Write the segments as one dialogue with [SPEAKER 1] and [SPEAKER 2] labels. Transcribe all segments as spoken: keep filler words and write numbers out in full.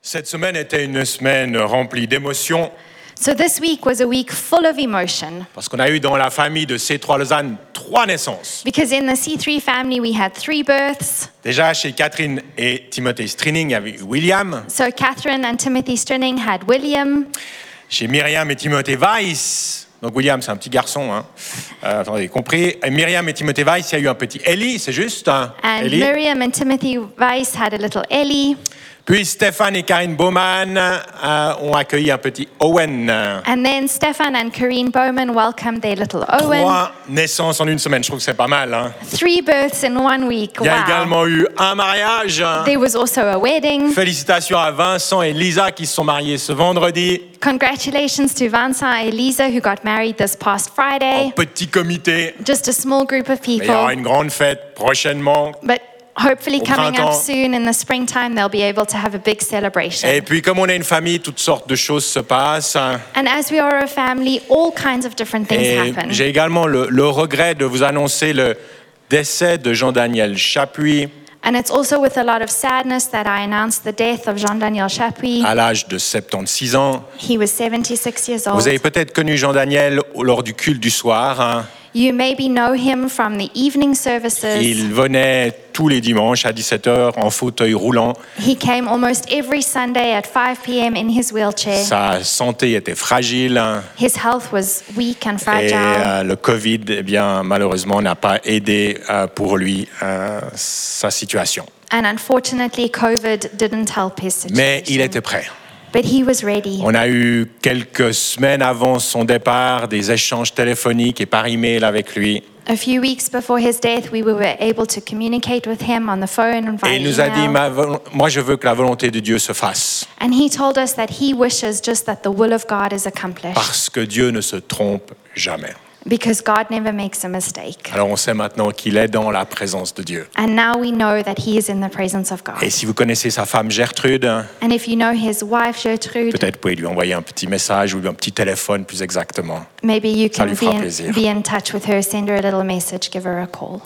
[SPEAKER 1] Cette semaine était une semaine remplie d'émotions
[SPEAKER 2] So this week was a week full of emotion
[SPEAKER 1] parce qu'on a eu dans la famille de C trois Lausanne trois naissances.
[SPEAKER 2] because in the C three family we had three births.
[SPEAKER 1] Déjà chez Catherine et Timothée Strinning, il y avait eu William.
[SPEAKER 2] So Catherine and Timothy Strinning had William.
[SPEAKER 1] Chez Myriam et Timothée Weiss, donc William c'est un petit garçon, hein. Euh, attendez, compris. Et Myriam et Timothée Weiss, il y a eu un petit Ellie, c'est juste, hein,
[SPEAKER 2] And
[SPEAKER 1] Ellie.
[SPEAKER 2] Miriam and Timothy Weiss had a little Ellie.
[SPEAKER 1] Puis Stéphane et Karine Baumann euh, ont accueilli un petit Owen.
[SPEAKER 2] And then Stefan and Corrine Bowman welcomed their little Owen.
[SPEAKER 1] Trois naissances en une semaine, je trouve que c'est pas mal, hein.
[SPEAKER 2] Three births in one week.
[SPEAKER 1] Il y a
[SPEAKER 2] Wow.
[SPEAKER 1] également eu un mariage.
[SPEAKER 2] There was also a wedding.
[SPEAKER 1] Félicitations à Vincent et Lisa qui se sont mariés ce vendredi
[SPEAKER 2] Congratulations to Vincent and Elisa who got married this past
[SPEAKER 1] en
[SPEAKER 2] Friday.
[SPEAKER 1] petit comité.
[SPEAKER 2] Just a small group of
[SPEAKER 1] Mais il y aura
[SPEAKER 2] people.
[SPEAKER 1] une grande fête prochainement.
[SPEAKER 2] But hopefully
[SPEAKER 1] Au
[SPEAKER 2] coming up
[SPEAKER 1] printemps.
[SPEAKER 2] soon in the springtime, they'll be able to have a big celebration.
[SPEAKER 1] Et puis comme on est une famille, toutes sortes de choses se passent.
[SPEAKER 2] And as we are a family, all kinds of different things
[SPEAKER 1] Et
[SPEAKER 2] happen.
[SPEAKER 1] j'ai également le, le regret de vous annoncer le décès de Jean-Daniel Chapuis
[SPEAKER 2] And it's also with a lot of sadness that I announced the death of Jean-Daniel Chapuis.
[SPEAKER 1] à l'âge de soixante-seize ans.
[SPEAKER 2] He was seventy-six years old.
[SPEAKER 1] Vous avez peut-être connu Jean-Daniel lors du culte du soir, hein.
[SPEAKER 2] You maybe know him from the evening services.
[SPEAKER 1] Il venait tous les dimanches à dix-sept heures en fauteuil roulant.
[SPEAKER 2] He came almost every Sunday at five p.m. in his wheelchair.
[SPEAKER 1] Sa santé était fragile, hein.
[SPEAKER 2] His health was weak and
[SPEAKER 1] Et
[SPEAKER 2] fragile.
[SPEAKER 1] euh, le Covid, eh bien, malheureusement, n'a pas aidé euh, pour lui euh, sa situation.
[SPEAKER 2] And unfortunately, COVID didn't help his situation.
[SPEAKER 1] Mais il était prêt.
[SPEAKER 2] But he was ready.
[SPEAKER 1] On a eu quelques semaines avant son départ des échanges téléphoniques et par email avec lui.
[SPEAKER 2] A few weeks before his death, we were able to communicate with him on the phone and via
[SPEAKER 1] Et il nous a dit,
[SPEAKER 2] email.
[SPEAKER 1] Ma vol- moi je veux que la volonté de Dieu se fasse.
[SPEAKER 2] And he told us that he wishes just that the will of God is accomplished.
[SPEAKER 1] Parce que Dieu ne se trompe jamais.
[SPEAKER 2] Because God never makes a mistake.
[SPEAKER 1] Alors on sait maintenant qu'il est dans la présence de Dieu.
[SPEAKER 2] And now we know that he is in the presence of God.
[SPEAKER 1] Et si vous connaissez sa femme Gertrude,
[SPEAKER 2] And if you know his wife, Gertrude,
[SPEAKER 1] peut-être vous pouvez lui envoyer un petit message ou un petit téléphone plus exactement.
[SPEAKER 2] maybe you
[SPEAKER 1] Ça
[SPEAKER 2] can
[SPEAKER 1] lui
[SPEAKER 2] be
[SPEAKER 1] fera
[SPEAKER 2] in,
[SPEAKER 1] plaisir.
[SPEAKER 2] be in touch with her, send her a little message, give her a call.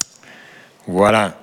[SPEAKER 1] Voilà.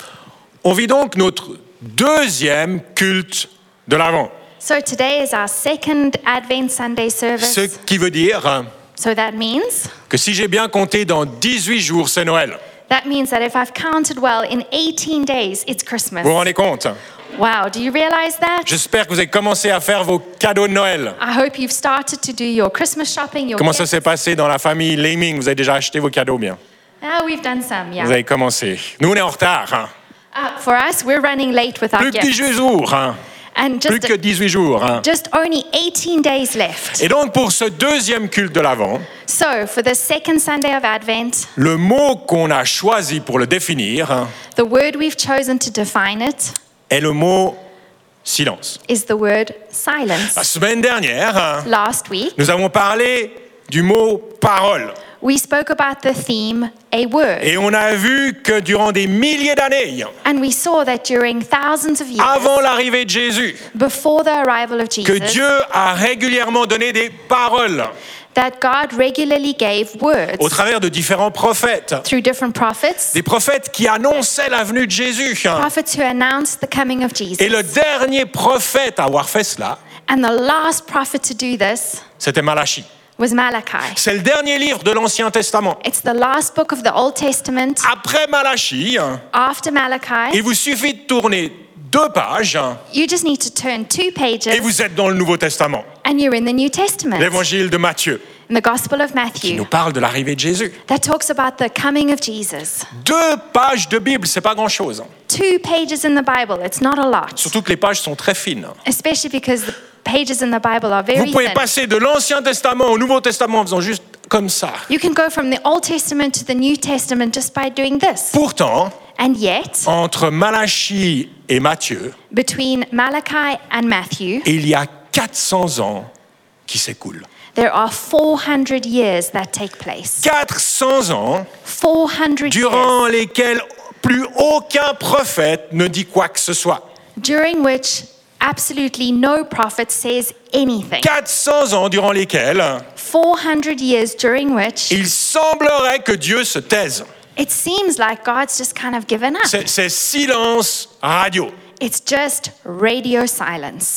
[SPEAKER 1] On vit donc notre deuxième culte de l'Avent.
[SPEAKER 2] So today is our second Advent Sunday service.
[SPEAKER 1] Ce qui veut dire
[SPEAKER 2] So that means
[SPEAKER 1] que si j'ai bien compté, dans dix-huit jours, c'est Noël.
[SPEAKER 2] that means that if I've counted well, in eighteen days it's Christmas.
[SPEAKER 1] Vous vous rendez compte?
[SPEAKER 2] Wow, do you realize that?
[SPEAKER 1] J'espère que vous avez commencé à faire vos cadeaux de Noël.
[SPEAKER 2] I hope you've started to do your Christmas shopping, your
[SPEAKER 1] Comment ça
[SPEAKER 2] gifts.
[SPEAKER 1] s'est passé dans la famille Laming? Vous avez déjà acheté vos cadeaux bien?
[SPEAKER 2] Ah, we've done some, yeah.
[SPEAKER 1] Vous avez commencé. Nous, on est en retard, hein.
[SPEAKER 2] Uh, for us, we're running late with our
[SPEAKER 1] Plus que
[SPEAKER 2] gifts.
[SPEAKER 1] dix-huit jours, hein.
[SPEAKER 2] And
[SPEAKER 1] Plus
[SPEAKER 2] just,
[SPEAKER 1] que dix-huit jours, hein.
[SPEAKER 2] just only eighteen days left.
[SPEAKER 1] Et donc, pour ce deuxième culte de l'Avent,
[SPEAKER 2] So, for the second Sunday of Advent,
[SPEAKER 1] le mot qu'on a choisi pour le définir hein,
[SPEAKER 2] the word we've chosen to define it
[SPEAKER 1] est le mot silence.
[SPEAKER 2] is the word silence.
[SPEAKER 1] La semaine dernière, hein,
[SPEAKER 2] Last week,
[SPEAKER 1] nous avons parlé du mot parole.
[SPEAKER 2] we spoke about the theme, a word.
[SPEAKER 1] Et on a vu que durant des milliers d'années,
[SPEAKER 2] And we saw that during thousands of years,
[SPEAKER 1] avant l'arrivée de Jésus,
[SPEAKER 2] before the arrival of
[SPEAKER 1] que
[SPEAKER 2] Jesus,
[SPEAKER 1] Dieu a régulièrement donné des paroles
[SPEAKER 2] that God regularly gave words
[SPEAKER 1] au travers de différents prophètes.
[SPEAKER 2] through different prophets,
[SPEAKER 1] Des prophètes qui annonçaient la venue de Jésus.
[SPEAKER 2] prophets who announced the coming of Jesus.
[SPEAKER 1] Et le dernier prophète à avoir fait cela,
[SPEAKER 2] And the last prophet to do this
[SPEAKER 1] c'était Malachie.
[SPEAKER 2] was Malachi.
[SPEAKER 1] C'est le dernier livre de l'Ancien Testament.
[SPEAKER 2] It's the last book of the Old Testament.
[SPEAKER 1] Après Malachie,
[SPEAKER 2] After Malachi,
[SPEAKER 1] il vous suffit de tourner deux pages
[SPEAKER 2] you just need to turn two
[SPEAKER 1] et
[SPEAKER 2] pages
[SPEAKER 1] vous êtes dans le Nouveau Testament.
[SPEAKER 2] and you're in the New Testament,
[SPEAKER 1] L'évangile de Matthieu,
[SPEAKER 2] in the Gospel of
[SPEAKER 1] qui
[SPEAKER 2] Matthew,
[SPEAKER 1] nous parle de l'arrivée de Jésus.
[SPEAKER 2] that talks about the coming of Jesus.
[SPEAKER 1] Deux pages de Bible, c'est pas grand-chose.
[SPEAKER 2] Two pages in the Bible, it's not a lot,
[SPEAKER 1] Surtout que les pages sont très fines.
[SPEAKER 2] especially because the pages in the Bible are
[SPEAKER 1] Vous
[SPEAKER 2] very
[SPEAKER 1] pouvez
[SPEAKER 2] thin.
[SPEAKER 1] passer de l'Ancien Testament au Nouveau Testament en faisant juste comme ça.
[SPEAKER 2] You can go from the Old Testament to the New Testament just by doing this.
[SPEAKER 1] Pourtant,
[SPEAKER 2] And yet,
[SPEAKER 1] entre Malachie et Matthieu,
[SPEAKER 2] between Malachi and Matthew,
[SPEAKER 1] il y a quatre cents ans qui s'écoulent.
[SPEAKER 2] there are four hundred years that take place.
[SPEAKER 1] quatre cents ans
[SPEAKER 2] four hundred
[SPEAKER 1] durant
[SPEAKER 2] years
[SPEAKER 1] lesquels plus aucun prophète ne dit quoi que ce soit.
[SPEAKER 2] during which absolutely no prophet says anything.
[SPEAKER 1] quatre cents ans durant lesquels
[SPEAKER 2] four hundred years during which
[SPEAKER 1] il semblerait que Dieu se taise.
[SPEAKER 2] it seems like God's just kind of given up.
[SPEAKER 1] C'est, c'est silence radio.
[SPEAKER 2] It's just radio silence.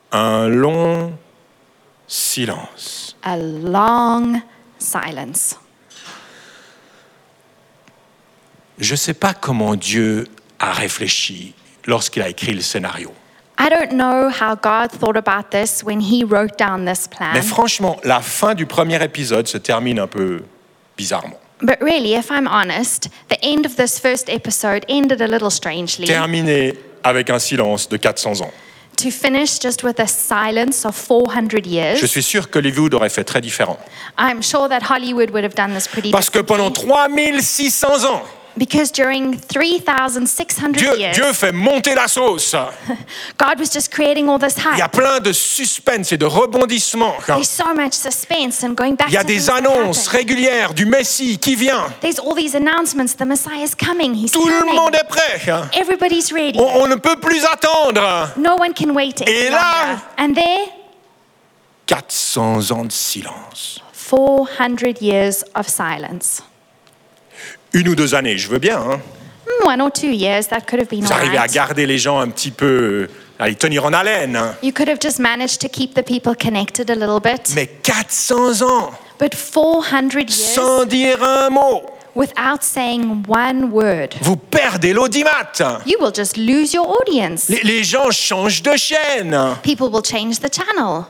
[SPEAKER 1] Un long silence.
[SPEAKER 2] A long silence.
[SPEAKER 1] Je ne sais pas comment Dieu a réfléchi lorsqu'il a écrit le scénario.
[SPEAKER 2] I don't know how God thought about this when he wrote down this plan.
[SPEAKER 1] Mais franchement, la fin du premier épisode se termine un peu bizarrement.
[SPEAKER 2] But really, if I'm honest, the end of this first episode ended a little strangely.
[SPEAKER 1] Terminé avec un silence de quatre cents ans.
[SPEAKER 2] To finish just with a silence of four hundred years.
[SPEAKER 1] Je suis sûr que Hollywood aurait fait très différent.
[SPEAKER 2] I'm sure that Hollywood would have done this pretty
[SPEAKER 1] Parce que pendant
[SPEAKER 2] differently.
[SPEAKER 1] trois mille six cents ans,
[SPEAKER 2] Because during three thousand six hundred
[SPEAKER 1] Dieu,
[SPEAKER 2] years,
[SPEAKER 1] Dieu fait monter la sauce.
[SPEAKER 2] God was just creating all this
[SPEAKER 1] Il y a
[SPEAKER 2] hype.
[SPEAKER 1] plein de suspense et de rebondissements.
[SPEAKER 2] There's so much suspense and going back
[SPEAKER 1] Il y a
[SPEAKER 2] to
[SPEAKER 1] des
[SPEAKER 2] things that
[SPEAKER 1] annonces
[SPEAKER 2] happened.
[SPEAKER 1] régulières du Messie qui vient.
[SPEAKER 2] There's all these announcements. The Messiah is coming. He's
[SPEAKER 1] Tout le
[SPEAKER 2] coming.
[SPEAKER 1] monde est prêt.
[SPEAKER 2] Everybody's ready.
[SPEAKER 1] On, on ne peut plus attendre.
[SPEAKER 2] No one can wait any
[SPEAKER 1] Et là-
[SPEAKER 2] longer. And there,
[SPEAKER 1] quatre cents ans de silence.
[SPEAKER 2] four hundred years of silence.
[SPEAKER 1] Une ou deux années, je veux bien. Hein.
[SPEAKER 2] Hmm, One or two years, that could have been
[SPEAKER 1] Vous
[SPEAKER 2] all
[SPEAKER 1] arrivez à
[SPEAKER 2] right.
[SPEAKER 1] garder les gens un petit peu, à les tenir en haleine. Hein.
[SPEAKER 2] You could have just managed to keep the people connected a little bit.
[SPEAKER 1] Mais quatre cents ans,
[SPEAKER 2] But four hundred years
[SPEAKER 1] sans dire un mot,
[SPEAKER 2] without saying one word.
[SPEAKER 1] vous perdez l'audimat.
[SPEAKER 2] You will just lose your audience.
[SPEAKER 1] Les, les gens changent de chaîne.
[SPEAKER 2] People will change the channel.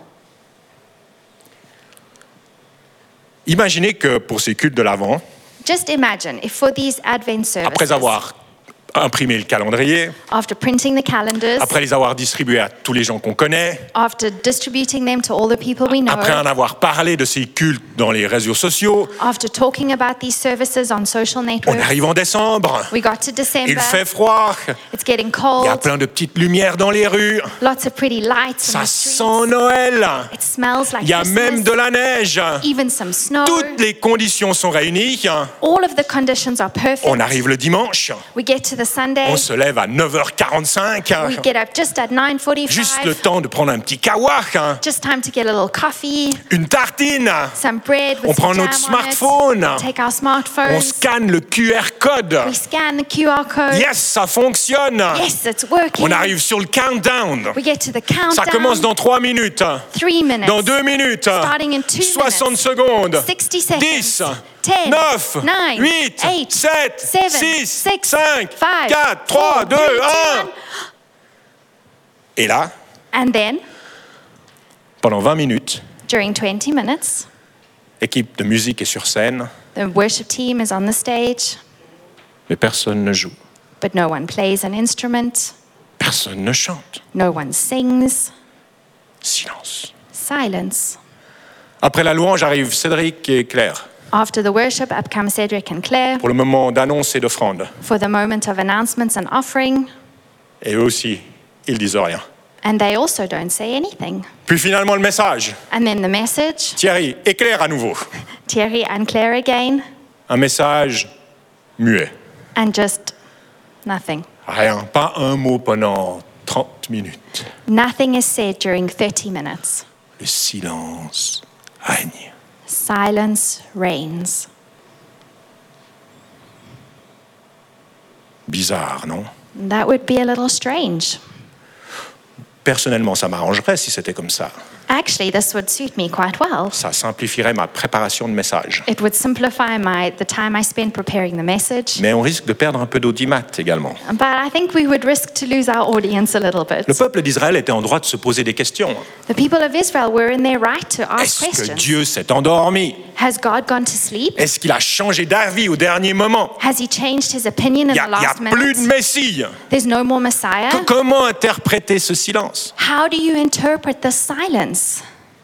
[SPEAKER 1] Imaginez que pour ces cultes de l'Avent,
[SPEAKER 2] Just imagine if for these Advent services,
[SPEAKER 1] après avoir imprimé le calendrier,
[SPEAKER 2] after printing the calendars,
[SPEAKER 1] après les avoir distribués à tous les gens qu'on connaît,
[SPEAKER 2] after distributing them to all the people we know,
[SPEAKER 1] après en avoir parlé de ces cultes dans les réseaux sociaux,
[SPEAKER 2] after talking about these services on social
[SPEAKER 1] on
[SPEAKER 2] networks,
[SPEAKER 1] arrive en décembre,
[SPEAKER 2] we got to December,
[SPEAKER 1] il fait froid,
[SPEAKER 2] it's getting
[SPEAKER 1] il y a
[SPEAKER 2] cold,
[SPEAKER 1] plein de petites lumières dans les rues,
[SPEAKER 2] lots of pretty lights in
[SPEAKER 1] ça
[SPEAKER 2] the streets,
[SPEAKER 1] sent Noël,
[SPEAKER 2] it smells like
[SPEAKER 1] il y a
[SPEAKER 2] Christmas,
[SPEAKER 1] même de la neige,
[SPEAKER 2] even some snow,
[SPEAKER 1] toutes les conditions sont réunies,
[SPEAKER 2] all of the conditions are perfect,
[SPEAKER 1] on arrive le dimanche,
[SPEAKER 2] we get to the Sunday,
[SPEAKER 1] on se lève à neuf heures quarante-cinq,
[SPEAKER 2] we get up just at nine
[SPEAKER 1] juste le
[SPEAKER 2] forty-five,
[SPEAKER 1] temps de prendre un petit kawa,
[SPEAKER 2] just time to get a little coffee,
[SPEAKER 1] une tartine,
[SPEAKER 2] some bread with
[SPEAKER 1] on
[SPEAKER 2] some
[SPEAKER 1] prend
[SPEAKER 2] jam
[SPEAKER 1] notre
[SPEAKER 2] on
[SPEAKER 1] smartphone,
[SPEAKER 2] it, take our
[SPEAKER 1] on
[SPEAKER 2] smartphones,
[SPEAKER 1] scanne le Q R code.
[SPEAKER 2] we scan the Q R code,
[SPEAKER 1] Yes, ça fonctionne.
[SPEAKER 2] yes, it's working,
[SPEAKER 1] On arrive sur le countdown.
[SPEAKER 2] we get to the countdown,
[SPEAKER 1] Ça commence dans trois minutes.
[SPEAKER 2] three minutes,
[SPEAKER 1] Dans deux minutes.
[SPEAKER 2] starting in two
[SPEAKER 1] soixante
[SPEAKER 2] minutes,
[SPEAKER 1] secondes.
[SPEAKER 2] sixty seconds,
[SPEAKER 1] dix,
[SPEAKER 2] ten,
[SPEAKER 1] neuf,
[SPEAKER 2] nine,
[SPEAKER 1] huit,
[SPEAKER 2] eight,
[SPEAKER 1] sept,
[SPEAKER 2] seven,
[SPEAKER 1] six,
[SPEAKER 2] six,
[SPEAKER 1] cinq,
[SPEAKER 2] five,
[SPEAKER 1] quatre,
[SPEAKER 2] four,
[SPEAKER 1] trois, deux,
[SPEAKER 2] three, two,
[SPEAKER 1] un.
[SPEAKER 2] one.
[SPEAKER 1] Et là,
[SPEAKER 2] And then,
[SPEAKER 1] pendant vingt minutes,
[SPEAKER 2] during twenty minutes,
[SPEAKER 1] l'équipe de musique est sur scène,
[SPEAKER 2] the worship team is on the stage,
[SPEAKER 1] mais personne ne joue.
[SPEAKER 2] but no one plays an instrument,
[SPEAKER 1] Personne ne chante.
[SPEAKER 2] no one sings,
[SPEAKER 1] Silence.
[SPEAKER 2] silence.
[SPEAKER 1] Après la louange arrivent Cédric et Claire
[SPEAKER 2] After the worship, up come Cedric and Claire
[SPEAKER 1] pour le moment d'annonce et d'offrande.
[SPEAKER 2] for the moment of announcements and offering,
[SPEAKER 1] Et eux aussi, ils disent rien.
[SPEAKER 2] and they also don't say anything.
[SPEAKER 1] Puis finalement le message.
[SPEAKER 2] And then the message,
[SPEAKER 1] Thierry, éclaire à nouveau.
[SPEAKER 2] Thierry and Claire again,
[SPEAKER 1] Un message muet.
[SPEAKER 2] and just nothing.
[SPEAKER 1] Rien, pas un mot pendant trente minutes.
[SPEAKER 2] Nothing is said during thirty minutes.
[SPEAKER 1] Le silence règne.
[SPEAKER 2] Silence reigns.
[SPEAKER 1] Bizarre, non?
[SPEAKER 2] That would be a little strange.
[SPEAKER 1] Personnellement, ça m'arrangerait si c'était comme ça.
[SPEAKER 2] Actually, this would suit me quite well.
[SPEAKER 1] Ça simplifierait ma préparation de message.
[SPEAKER 2] It would simplify my the time I spend preparing the message.
[SPEAKER 1] Mais on risque de perdre un peu d'audimat également.
[SPEAKER 2] But I think we would risk to lose our audience a little bit.
[SPEAKER 1] Le peuple d'Israël était en droit de se poser des questions.
[SPEAKER 2] The people of Israel were in their right to ask
[SPEAKER 1] Est-ce que
[SPEAKER 2] questions.
[SPEAKER 1] Dieu s'est endormi?
[SPEAKER 2] Has God gone to sleep?
[SPEAKER 1] Est-ce qu'il a changé d'avis au dernier moment?
[SPEAKER 2] Has he changed his opinion in
[SPEAKER 1] Il n'y a,
[SPEAKER 2] the
[SPEAKER 1] il y a
[SPEAKER 2] last
[SPEAKER 1] plus de
[SPEAKER 2] minute?
[SPEAKER 1] Messie.
[SPEAKER 2] There's no more Messiah.
[SPEAKER 1] Que- Comment interpréter ce silence?
[SPEAKER 2] How do you interpret the silence?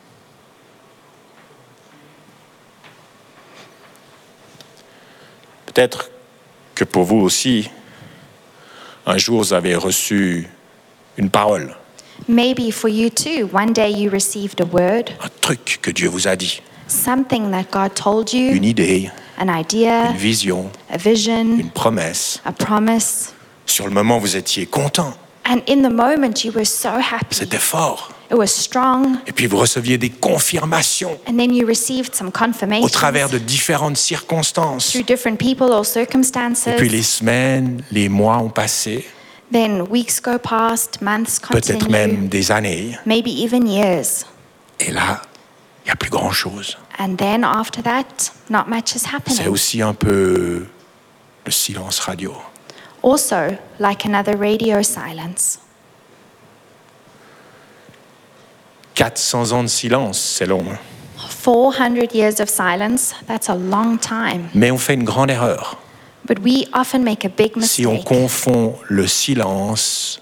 [SPEAKER 1] Peut-être que pour vous aussi, un jour vous avez reçu une parole,
[SPEAKER 2] Maybe for you too, one day you received a word,
[SPEAKER 1] un truc que Dieu vous a dit,
[SPEAKER 2] something that God told you,
[SPEAKER 1] une idée,
[SPEAKER 2] an idea,
[SPEAKER 1] une vision,
[SPEAKER 2] a vision,
[SPEAKER 1] une promesse.
[SPEAKER 2] a promise.
[SPEAKER 1] Sur le moment, vous étiez content,
[SPEAKER 2] And in the moment, you were so happy.
[SPEAKER 1] c'était fort.
[SPEAKER 2] It was strong.
[SPEAKER 1] Et puis vous receviez des confirmations
[SPEAKER 2] And then you received some
[SPEAKER 1] au
[SPEAKER 2] confirmation
[SPEAKER 1] travers de différentes circonstances.
[SPEAKER 2] through different people or circumstances.
[SPEAKER 1] Et puis les semaines, les mois ont passé.
[SPEAKER 2] Then weeks go past, months
[SPEAKER 1] peut-être
[SPEAKER 2] continue,
[SPEAKER 1] même des années.
[SPEAKER 2] maybe even years.
[SPEAKER 1] Et là, il n'y a plus grand-chose.
[SPEAKER 2] And then after that, not much is
[SPEAKER 1] C'est
[SPEAKER 2] happening.
[SPEAKER 1] aussi un peu le silence radio.
[SPEAKER 2] Also, like another radio silence.
[SPEAKER 1] quatre cents ans de silence, c'est long.
[SPEAKER 2] four hundred years of silence, that's a long time.
[SPEAKER 1] Mais on fait une grande erreur
[SPEAKER 2] But we often make a big
[SPEAKER 1] si on
[SPEAKER 2] mistake
[SPEAKER 1] confond le silence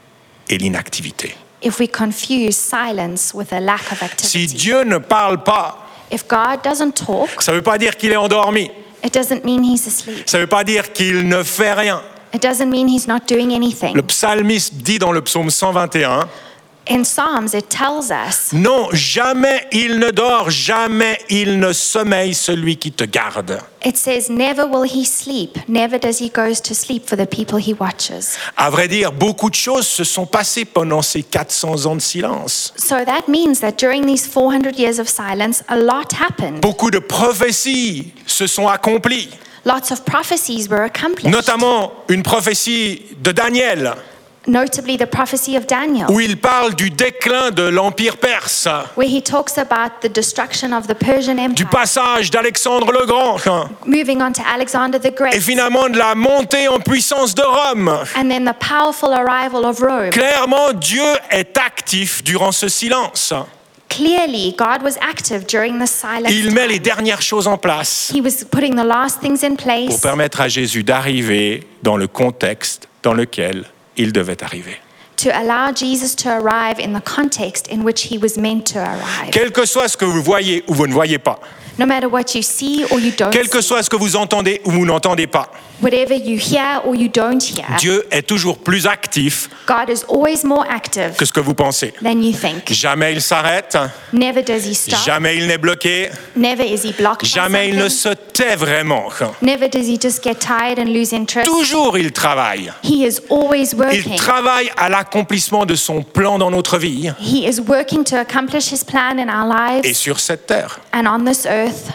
[SPEAKER 1] et l'inactivité.
[SPEAKER 2] if we confuse silence with a lack of
[SPEAKER 1] Si
[SPEAKER 2] activity.
[SPEAKER 1] Dieu ne parle pas,
[SPEAKER 2] If God doesn't talk,
[SPEAKER 1] ça ne veut pas dire qu'il est endormi.
[SPEAKER 2] it doesn't mean he's asleep.
[SPEAKER 1] Ça ne veut pas dire qu'il ne fait rien.
[SPEAKER 2] It doesn't mean he's not doing anything.
[SPEAKER 1] Le psalmiste dit dans le psaume cent vingt et un,
[SPEAKER 2] In Psalms, it tells us,
[SPEAKER 1] non, jamais il ne dort, jamais il ne sommeille celui qui te garde.
[SPEAKER 2] it says, never will he sleep, never does he goes to sleep for the people he watches.
[SPEAKER 1] À vrai dire, beaucoup de choses se sont passées pendant ces quatre cents ans de silence.
[SPEAKER 2] So that means that during these four hundred years of silence, a lot happened.
[SPEAKER 1] Beaucoup de prophéties se sont accomplies,
[SPEAKER 2] Lots of prophecies were accomplished,
[SPEAKER 1] notamment une prophétie de Daniel,
[SPEAKER 2] notably the prophecy of Daniel,
[SPEAKER 1] où il parle du déclin de l'Empire perse,
[SPEAKER 2] where he talks about the destruction of the Persian
[SPEAKER 1] du
[SPEAKER 2] Empire,
[SPEAKER 1] passage d'Alexandre le Grand,
[SPEAKER 2] moving on to Alexander the
[SPEAKER 1] et
[SPEAKER 2] Great,
[SPEAKER 1] finalement de la montée en puissance de Rome.
[SPEAKER 2] and then the powerful arrival of Rome.
[SPEAKER 1] Clairement, Dieu est actif durant ce silence.
[SPEAKER 2] Clearly, God was active during the silence.
[SPEAKER 1] Il met
[SPEAKER 2] time.
[SPEAKER 1] les dernières choses en place
[SPEAKER 2] He was putting the last things in
[SPEAKER 1] pour
[SPEAKER 2] place
[SPEAKER 1] permettre à Jésus d'arriver dans le contexte dans lequel il devait arriver.
[SPEAKER 2] to allow Jesus to arrive in the context in which he was meant to arrive.
[SPEAKER 1] Quel que soit ce que vous voyez ou vous ne voyez pas,
[SPEAKER 2] No matter what you see or you don't
[SPEAKER 1] quel que
[SPEAKER 2] see,
[SPEAKER 1] soit ce que vous entendez ou vous n'entendez pas,
[SPEAKER 2] whatever you hear or you don't hear,
[SPEAKER 1] Dieu est toujours plus actif
[SPEAKER 2] God is always more active
[SPEAKER 1] que ce que vous pensez.
[SPEAKER 2] than you think.
[SPEAKER 1] Jamais il s'arrête,
[SPEAKER 2] Never does he stop.
[SPEAKER 1] jamais il n'est bloqué,
[SPEAKER 2] Never is he blocked by
[SPEAKER 1] jamais il ne
[SPEAKER 2] something.
[SPEAKER 1] se tait vraiment.
[SPEAKER 2] Never does he just get tired and lose interest.
[SPEAKER 1] Toujours il travaille.
[SPEAKER 2] He is always
[SPEAKER 1] Il
[SPEAKER 2] working.
[SPEAKER 1] travaille à l'accomplissement de son plan dans notre vie
[SPEAKER 2] He is working to accomplish his plan in our
[SPEAKER 1] et
[SPEAKER 2] lives
[SPEAKER 1] sur cette terre.
[SPEAKER 2] and on this earth.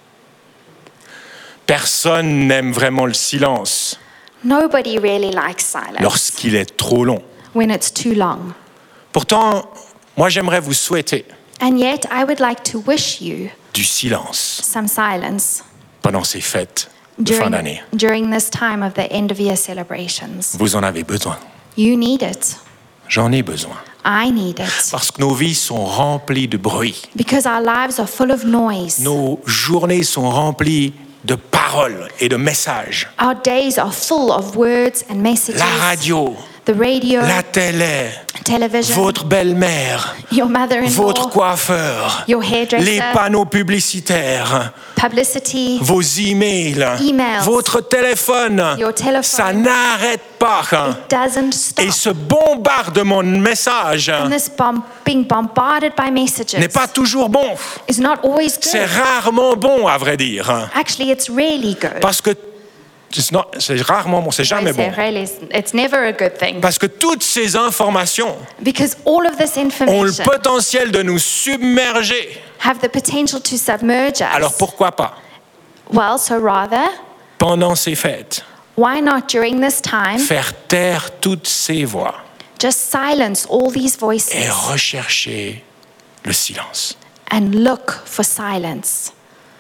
[SPEAKER 1] Personne n'aime vraiment le silence
[SPEAKER 2] Nobody really likes silence
[SPEAKER 1] lorsqu'il est trop long.
[SPEAKER 2] when it's too long.
[SPEAKER 1] Pourtant, moi j'aimerais vous souhaiter
[SPEAKER 2] And yet, I would like to wish you
[SPEAKER 1] du silence
[SPEAKER 2] some silence
[SPEAKER 1] pendant ces fêtes de fin
[SPEAKER 2] during,
[SPEAKER 1] d'année.
[SPEAKER 2] during this time of the end of year celebrations.
[SPEAKER 1] Vous en avez besoin.
[SPEAKER 2] You need it.
[SPEAKER 1] J'en ai besoin.
[SPEAKER 2] I need it.
[SPEAKER 1] Parce que nos vies sont remplies de bruit.
[SPEAKER 2] Because our lives are full of noise.
[SPEAKER 1] Nos journées sont remplies de paroles et de messages.
[SPEAKER 2] Our days are full of words and messages.
[SPEAKER 1] La radio,
[SPEAKER 2] The radio,
[SPEAKER 1] la télé,
[SPEAKER 2] television,
[SPEAKER 1] votre belle-mère,
[SPEAKER 2] your mother-in-law,
[SPEAKER 1] votre coiffeur,
[SPEAKER 2] your hairdresser,
[SPEAKER 1] les panneaux publicitaires,
[SPEAKER 2] publicity,
[SPEAKER 1] vos emails,
[SPEAKER 2] Emails,
[SPEAKER 1] votre téléphone.
[SPEAKER 2] your telephone.
[SPEAKER 1] Ça n'arrête pas.
[SPEAKER 2] Doesn't stop.
[SPEAKER 1] Et ce bombardement de messages
[SPEAKER 2] And this bomb, being bombarded by messages
[SPEAKER 1] n'est pas toujours bon.
[SPEAKER 2] is not always
[SPEAKER 1] C'est
[SPEAKER 2] good.
[SPEAKER 1] rarement bon, à vrai dire.
[SPEAKER 2] Actually, it's really good.
[SPEAKER 1] Parce que it's not- c'est rarement bon, c'est jamais
[SPEAKER 2] It's
[SPEAKER 1] bon.
[SPEAKER 2] really- it's never a good thing.
[SPEAKER 1] Parce que toutes ces informations
[SPEAKER 2] Because all of this
[SPEAKER 1] ont le
[SPEAKER 2] information
[SPEAKER 1] potentiel de nous submerger.
[SPEAKER 2] have the potential to submerge us.
[SPEAKER 1] Alors pourquoi pas,
[SPEAKER 2] Well, so rather,
[SPEAKER 1] pendant ces fêtes,
[SPEAKER 2] why not during this time
[SPEAKER 1] faire taire toutes ces voix
[SPEAKER 2] just silence all these voices
[SPEAKER 1] et rechercher le silence?
[SPEAKER 2] and look for silence?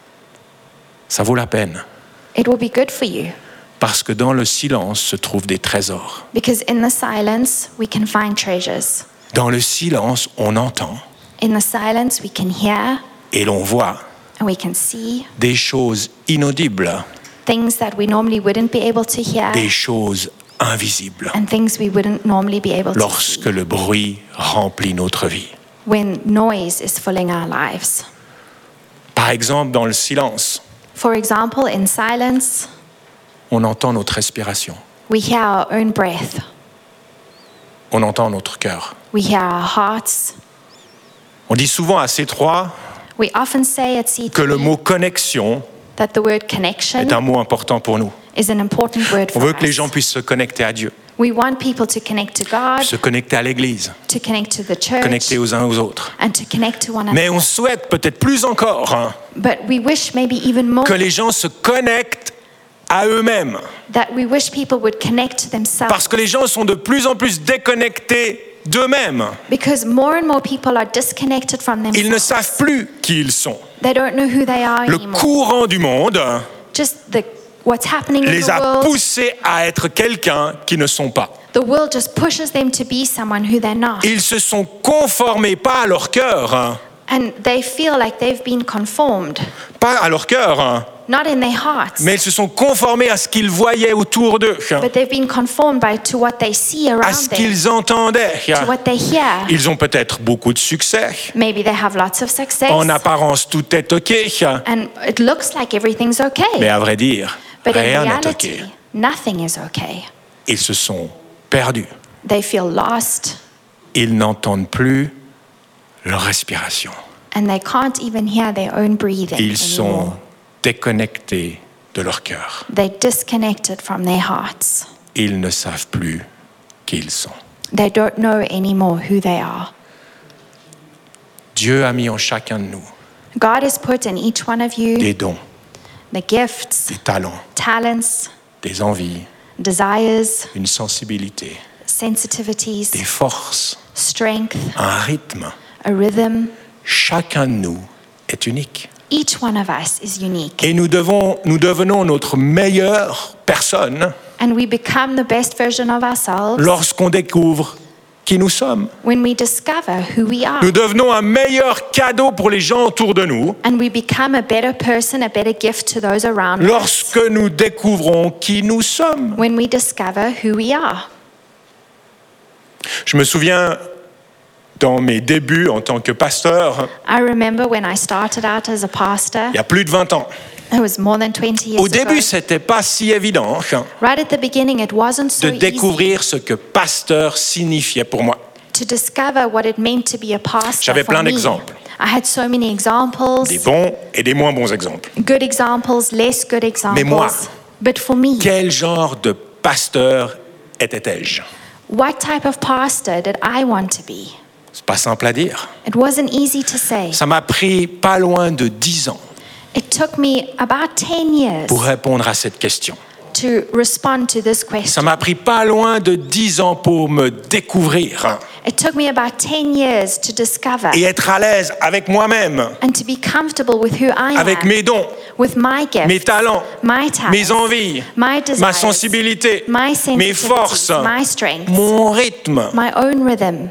[SPEAKER 1] Ça vaut la peine.
[SPEAKER 2] It will be good for you.
[SPEAKER 1] Parce que dans le silence se trouvent des trésors.
[SPEAKER 2] Because in the silence, we can find treasures.
[SPEAKER 1] Dans le silence, on entend
[SPEAKER 2] In the silence, we can hear
[SPEAKER 1] et l'on voit
[SPEAKER 2] and we can see
[SPEAKER 1] des choses inaudibles,
[SPEAKER 2] things that we normally wouldn't be able to hear
[SPEAKER 1] des choses invisibles,
[SPEAKER 2] and things we wouldn't normally be able to
[SPEAKER 1] lorsque
[SPEAKER 2] see
[SPEAKER 1] le bruit remplit notre vie.
[SPEAKER 2] when noise is filling our lives.
[SPEAKER 1] Par exemple, dans le silence,
[SPEAKER 2] For example, in silence,
[SPEAKER 1] on entend notre respiration,
[SPEAKER 2] we hear our own breath,
[SPEAKER 1] on entend notre cœur.
[SPEAKER 2] we hear our hearts.
[SPEAKER 1] On dit souvent à C trois
[SPEAKER 2] We often say at C
[SPEAKER 1] que le
[SPEAKER 2] three
[SPEAKER 1] mot connexion
[SPEAKER 2] that the word connection
[SPEAKER 1] est un mot important pour nous.
[SPEAKER 2] is an important word
[SPEAKER 1] On
[SPEAKER 2] for
[SPEAKER 1] veut que les
[SPEAKER 2] us.
[SPEAKER 1] gens puissent se connecter à Dieu,
[SPEAKER 2] We want people to connect to God,
[SPEAKER 1] se connecter à l'Église,
[SPEAKER 2] to connect to the church,
[SPEAKER 1] connecter aux uns aux autres.
[SPEAKER 2] and to connect to one another.
[SPEAKER 1] Mais on souhaite peut-être plus encore hein,
[SPEAKER 2] But we wish maybe even more
[SPEAKER 1] que les gens se connectent à eux-mêmes.
[SPEAKER 2] that we wish people would connect to themselves.
[SPEAKER 1] Parce que les gens sont de plus en plus déconnectés d'eux-mêmes.
[SPEAKER 2] Because more and more people are disconnected from
[SPEAKER 1] Ils ne
[SPEAKER 2] themselves.
[SPEAKER 1] savent plus qui ils sont.
[SPEAKER 2] They don't know who they are
[SPEAKER 1] Le
[SPEAKER 2] anymore.
[SPEAKER 1] courant du monde
[SPEAKER 2] Just the what's happening in
[SPEAKER 1] les
[SPEAKER 2] the
[SPEAKER 1] a
[SPEAKER 2] world.
[SPEAKER 1] poussés à être quelqu'un qui ne sont pas.
[SPEAKER 2] The world just pushes them to be someone who they're not.
[SPEAKER 1] Ils se sont conformés, pas à leur cœur, hein,
[SPEAKER 2] And they feel like they've been conformed,
[SPEAKER 1] pas à leur cœur, hein,
[SPEAKER 2] not in their hearts,
[SPEAKER 1] mais ils se sont conformés à ce qu'ils voyaient autour d'eux,
[SPEAKER 2] but they've been conformed by to what they see
[SPEAKER 1] à
[SPEAKER 2] around
[SPEAKER 1] ce
[SPEAKER 2] them,
[SPEAKER 1] qu'ils entendaient.
[SPEAKER 2] to what they hear.
[SPEAKER 1] Ils ont peut-être beaucoup de succès.
[SPEAKER 2] Maybe they have lots of success,
[SPEAKER 1] En apparence, tout est OK.
[SPEAKER 2] and it looks like everything's okay.
[SPEAKER 1] Mais à vrai dire,
[SPEAKER 2] But in
[SPEAKER 1] rien n'est
[SPEAKER 2] reality,
[SPEAKER 1] OK.
[SPEAKER 2] nothing is okay.
[SPEAKER 1] Ils se sont perdus.
[SPEAKER 2] They feel lost,
[SPEAKER 1] Ils n'entendent plus leur respiration.
[SPEAKER 2] and they can't even hear their own breathing
[SPEAKER 1] Ils sont
[SPEAKER 2] anymore.
[SPEAKER 1] déconnectés de leur cœur.
[SPEAKER 2] They're disconnected from their hearts.
[SPEAKER 1] Ils ne savent plus qui ils sont.
[SPEAKER 2] They don't know anymore who they are.
[SPEAKER 1] Dieu a mis en chacun de nous
[SPEAKER 2] God has put in each one of you
[SPEAKER 1] des dons,
[SPEAKER 2] the gifts,
[SPEAKER 1] des talents,
[SPEAKER 2] talents,
[SPEAKER 1] des envies,
[SPEAKER 2] desires,
[SPEAKER 1] une sensibilité,
[SPEAKER 2] sensitivities,
[SPEAKER 1] des forces,
[SPEAKER 2] strength,
[SPEAKER 1] un rythme.
[SPEAKER 2] a rhythm.
[SPEAKER 1] Chacun de nous est unique.
[SPEAKER 2] Each one of us is unique.
[SPEAKER 1] Et nous, devons, nous devenons notre meilleure personne
[SPEAKER 2] And we become the best version of ourselves
[SPEAKER 1] lorsqu'on découvre qui nous sommes.
[SPEAKER 2] when we discover who we are.
[SPEAKER 1] Nous devenons un meilleur cadeau pour les gens autour de nous
[SPEAKER 2] And we become a better person, a better gift to those around us
[SPEAKER 1] lorsque nous découvrons qui nous sommes.
[SPEAKER 2] when we discover who we are.
[SPEAKER 1] Je me souviens, dans mes débuts en tant que pasteur,
[SPEAKER 2] I remember when I started out as a pastor,
[SPEAKER 1] il y a plus de vingt ans.
[SPEAKER 2] it was more than twenty years
[SPEAKER 1] Au début,
[SPEAKER 2] ago.
[SPEAKER 1] c'était pas si évident
[SPEAKER 2] Right at the beginning, it wasn't so
[SPEAKER 1] de
[SPEAKER 2] easy
[SPEAKER 1] découvrir ce que pasteur signifiait pour moi.
[SPEAKER 2] to discover what it meant to be a pastor.
[SPEAKER 1] J'avais
[SPEAKER 2] for
[SPEAKER 1] plein
[SPEAKER 2] me.
[SPEAKER 1] d'exemples.
[SPEAKER 2] I had so many examples,
[SPEAKER 1] Des bons et des moins bons exemples.
[SPEAKER 2] good examples, less good examples.
[SPEAKER 1] moi,
[SPEAKER 2] But for me,
[SPEAKER 1] Quel genre de pasteur étais-je?
[SPEAKER 2] what type of pastor did I want to be?
[SPEAKER 1] C'est pas simple à dire.
[SPEAKER 2] It wasn't easy to say.
[SPEAKER 1] Ça m'a pris pas loin de dix ans
[SPEAKER 2] It took me about ten years
[SPEAKER 1] pour répondre à cette question.
[SPEAKER 2] to respond to this
[SPEAKER 1] Ça
[SPEAKER 2] question.
[SPEAKER 1] m'a pris pas loin de dix ans pour me découvrir
[SPEAKER 2] It took me about ten years to discover
[SPEAKER 1] et être à l'aise avec moi-même,
[SPEAKER 2] and to be comfortable with who I
[SPEAKER 1] avec
[SPEAKER 2] am,
[SPEAKER 1] mes dons,
[SPEAKER 2] with my gifts,
[SPEAKER 1] mes talents,
[SPEAKER 2] my talents,
[SPEAKER 1] mes envies,
[SPEAKER 2] my desires,
[SPEAKER 1] ma sensibilité,
[SPEAKER 2] my
[SPEAKER 1] mes
[SPEAKER 2] sensitivities,
[SPEAKER 1] forces,
[SPEAKER 2] my strengths,
[SPEAKER 1] mon rythme.
[SPEAKER 2] my own rhythm.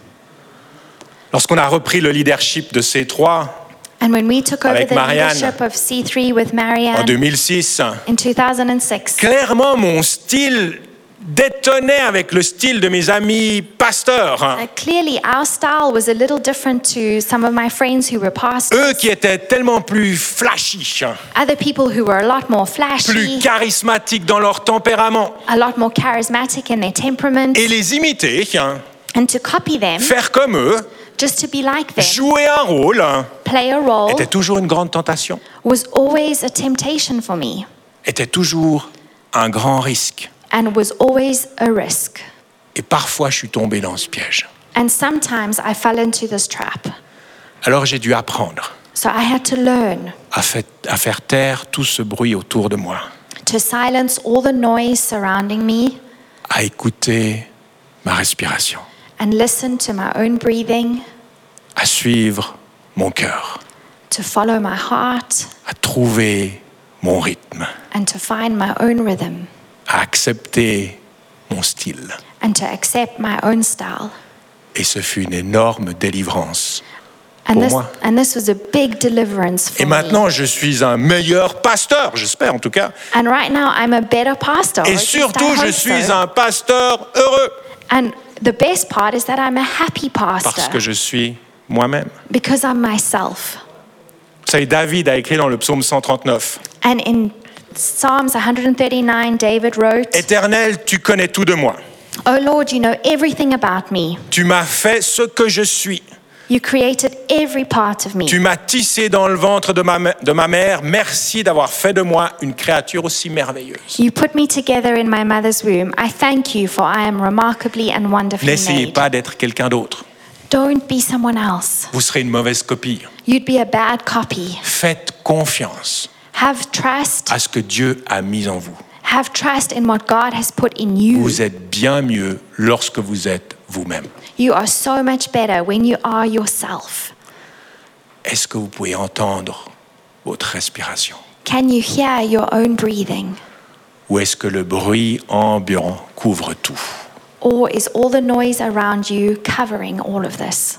[SPEAKER 1] Lorsqu'on a repris le leadership de C trois
[SPEAKER 2] And when we took over
[SPEAKER 1] Avec
[SPEAKER 2] the
[SPEAKER 1] Marianne,
[SPEAKER 2] leadership of C three with
[SPEAKER 1] en
[SPEAKER 2] Marianne
[SPEAKER 1] deux mille six,
[SPEAKER 2] in two thousand six,
[SPEAKER 1] clairement mon style détonnait avec le style de mes amis pasteurs.
[SPEAKER 2] uh, clearly our style was a little different to some of my friends who were pastors.
[SPEAKER 1] Eux qui étaient tellement plus flashy,
[SPEAKER 2] Other people who were a lot more
[SPEAKER 1] plus
[SPEAKER 2] flashy,
[SPEAKER 1] charismatiques dans leur tempérament.
[SPEAKER 2] a lot more charismatic in their temperament,
[SPEAKER 1] Et les imiter,
[SPEAKER 2] and to copy them,
[SPEAKER 1] faire comme eux,
[SPEAKER 2] just to be like them,
[SPEAKER 1] jouer un rôle,
[SPEAKER 2] play a role,
[SPEAKER 1] était toujours une grande tentation,
[SPEAKER 2] was always a temptation for me
[SPEAKER 1] était toujours un grand risque.
[SPEAKER 2] and was always a risk.
[SPEAKER 1] Et parfois, je suis tombé dans ce piège.
[SPEAKER 2] And sometimes I fell into this trap.
[SPEAKER 1] Alors j'ai dû apprendre
[SPEAKER 2] So I had to learn
[SPEAKER 1] à, fait- à faire taire tout ce bruit autour de moi,
[SPEAKER 2] to silence all the noise surrounding me
[SPEAKER 1] à écouter ma respiration,
[SPEAKER 2] and listen to my own breathing,
[SPEAKER 1] à suivre mon cœur,
[SPEAKER 2] to follow my heart,
[SPEAKER 1] à trouver mon rythme,
[SPEAKER 2] and to find my own rhythm,
[SPEAKER 1] à accepter mon style.
[SPEAKER 2] and to accept my own style.
[SPEAKER 1] Et ce fut une énorme délivrance.
[SPEAKER 2] And
[SPEAKER 1] Pour
[SPEAKER 2] this,
[SPEAKER 1] moi.
[SPEAKER 2] and this was a big deliverance for
[SPEAKER 1] Et
[SPEAKER 2] me.
[SPEAKER 1] maintenant, je suis un meilleur pasteur, j'espère en tout cas.
[SPEAKER 2] And right now, I'm a better pastor. or
[SPEAKER 1] Et
[SPEAKER 2] at least I
[SPEAKER 1] surtout, je
[SPEAKER 2] hope
[SPEAKER 1] suis
[SPEAKER 2] so.
[SPEAKER 1] un pasteur heureux
[SPEAKER 2] And the best part is that I'm a happy pastor
[SPEAKER 1] parce que je suis moi-même.
[SPEAKER 2] because I'm myself.
[SPEAKER 1] Vous savez, David a écrit dans le psaume cent trente-neuf,
[SPEAKER 2] And in Psalms one thirty-nine, David wrote,
[SPEAKER 1] Éternel, tu connais tout de moi.
[SPEAKER 2] "Oh Lord, you know everything about me.
[SPEAKER 1] Tu m'as fait ce que je suis.
[SPEAKER 2] You created every part of me.
[SPEAKER 1] Tu m'as tissé dans le ventre de ma, de ma mère. Merci d'avoir fait de moi une créature aussi merveilleuse.
[SPEAKER 2] You put me together in my mother's womb. I thank you for I am remarkably and wonderfully
[SPEAKER 1] N'essayez
[SPEAKER 2] made."
[SPEAKER 1] pas d'être quelqu'un d'autre.
[SPEAKER 2] Don't be someone else.
[SPEAKER 1] Vous serez une mauvaise copie.
[SPEAKER 2] You'd be a bad copy.
[SPEAKER 1] Faites confiance
[SPEAKER 2] Have trust.
[SPEAKER 1] à ce que Dieu a mis en vous.
[SPEAKER 2] Have trust in what God has put in you.
[SPEAKER 1] Vous êtes bien mieux lorsque vous êtes vous-même.
[SPEAKER 2] You are so much better when you are yourself.
[SPEAKER 1] Est-ce que vous pouvez entendre votre respiration?
[SPEAKER 2] Can you hear your own breathing?
[SPEAKER 1] Ou est-ce que le bruit ambiant couvre tout?
[SPEAKER 2] Or is all the noise around you covering all of this?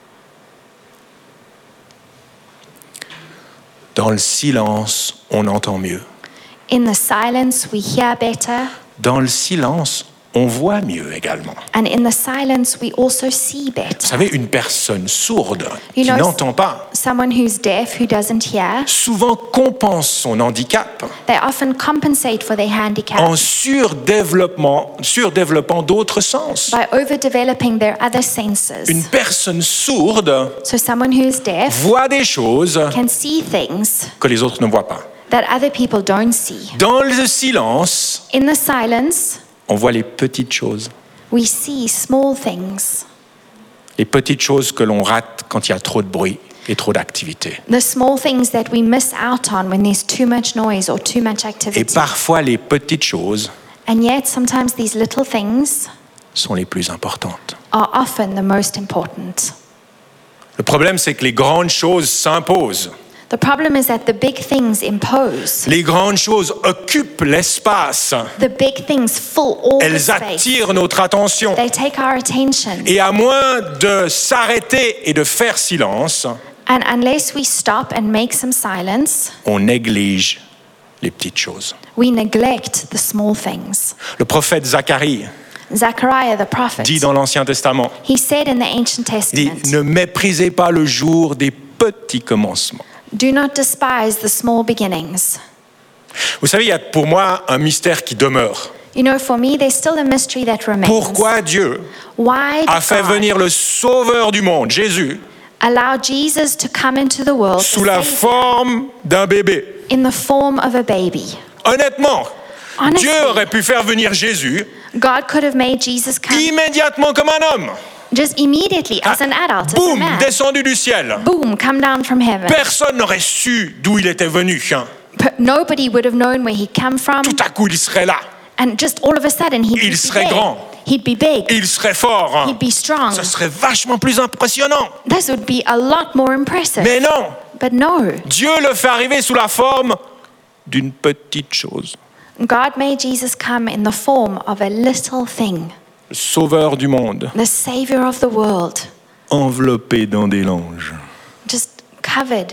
[SPEAKER 1] Dans le silence, on entend mieux.
[SPEAKER 2] In the silence, we hear better.
[SPEAKER 1] Dans le silence, on voit mieux également.
[SPEAKER 2] And in the silence, we also see
[SPEAKER 1] Vous
[SPEAKER 2] better.
[SPEAKER 1] savez, une personne sourde
[SPEAKER 2] You
[SPEAKER 1] qui
[SPEAKER 2] know,
[SPEAKER 1] n'entend pas,
[SPEAKER 2] Someone who's deaf, who doesn't hear,
[SPEAKER 1] souvent compense son handicap
[SPEAKER 2] they often compensate for their handicap
[SPEAKER 1] en surdéveloppement, surdéveloppant d'autres sens.
[SPEAKER 2] by overdeveloping their other senses.
[SPEAKER 1] Une personne sourde
[SPEAKER 2] So someone who's deaf
[SPEAKER 1] voit des choses
[SPEAKER 2] can see things
[SPEAKER 1] que les autres ne voient pas.
[SPEAKER 2] that other people don't see.
[SPEAKER 1] Dans le silence,
[SPEAKER 2] In the silence,
[SPEAKER 1] on voit les petites choses.
[SPEAKER 2] we see small things,
[SPEAKER 1] Les petites choses que l'on rate quand il y a trop de bruit et trop d'activité.
[SPEAKER 2] the small things that we miss out on when there's too much noise or too much
[SPEAKER 1] Et
[SPEAKER 2] activity.
[SPEAKER 1] parfois, les petites choses
[SPEAKER 2] And yet, sometimes these little things
[SPEAKER 1] sont les plus importantes.
[SPEAKER 2] are often the most important.
[SPEAKER 1] Le problème, c'est que les grandes choses s'imposent.
[SPEAKER 2] The problem is that the big things impose.
[SPEAKER 1] Les grandes choses occupent l'espace.
[SPEAKER 2] The big things fill all the
[SPEAKER 1] Elles
[SPEAKER 2] space.
[SPEAKER 1] attirent notre attention.
[SPEAKER 2] They take our attention.
[SPEAKER 1] Et à moins de s'arrêter et de faire silence,
[SPEAKER 2] And unless we stop and make some silence,
[SPEAKER 1] on néglige les petites choses.
[SPEAKER 2] we neglect the small things.
[SPEAKER 1] Le prophète Zacharie
[SPEAKER 2] Zechariah the prophet,
[SPEAKER 1] dit dans l'Ancien Testament,
[SPEAKER 2] he said in the Ancient
[SPEAKER 1] il dit,
[SPEAKER 2] Testament,
[SPEAKER 1] ne méprisez pas le jour des petits commencements.
[SPEAKER 2] do not despise the small beginnings.
[SPEAKER 1] Vous savez, il y a pour moi un mystère qui demeure.
[SPEAKER 2] You know, for me, there's still a mystery that remains.
[SPEAKER 1] Pourquoi Dieu
[SPEAKER 2] Why
[SPEAKER 1] a
[SPEAKER 2] did
[SPEAKER 1] fait
[SPEAKER 2] God
[SPEAKER 1] venir le Sauveur du monde, Jésus,
[SPEAKER 2] allow Jesus to come into the world
[SPEAKER 1] sous
[SPEAKER 2] the
[SPEAKER 1] la
[SPEAKER 2] Savior,
[SPEAKER 1] forme d'un bébé?
[SPEAKER 2] in the form of a baby?
[SPEAKER 1] Honnêtement,
[SPEAKER 2] Honestly,
[SPEAKER 1] Dieu aurait pu faire venir Jésus
[SPEAKER 2] God could have made Jesus come
[SPEAKER 1] immédiatement comme un homme.
[SPEAKER 2] just immediately as an adult, as a
[SPEAKER 1] Boum,
[SPEAKER 2] man.
[SPEAKER 1] descendu du ciel.
[SPEAKER 2] Boom, come down from heaven.
[SPEAKER 1] Personne n'aurait su d'où il était venu.
[SPEAKER 2] But nobody would have known where he'd come from.
[SPEAKER 1] Tout à coup, il serait là.
[SPEAKER 2] And just all of a sudden, he'd
[SPEAKER 1] Il
[SPEAKER 2] be
[SPEAKER 1] serait
[SPEAKER 2] big.
[SPEAKER 1] grand.
[SPEAKER 2] He'd be big.
[SPEAKER 1] Il serait fort.
[SPEAKER 2] He'd be strong.
[SPEAKER 1] Ce serait vachement plus impressionnant.
[SPEAKER 2] This would be a lot more impressive.
[SPEAKER 1] Mais non,
[SPEAKER 2] But no,
[SPEAKER 1] Dieu le fait arriver sous la forme d'une petite chose.
[SPEAKER 2] God made Jesus come in the form of a little thing,
[SPEAKER 1] Le Sauveur du monde,
[SPEAKER 2] the Savior of the world,
[SPEAKER 1] enveloppé dans des langes.
[SPEAKER 2] just covered.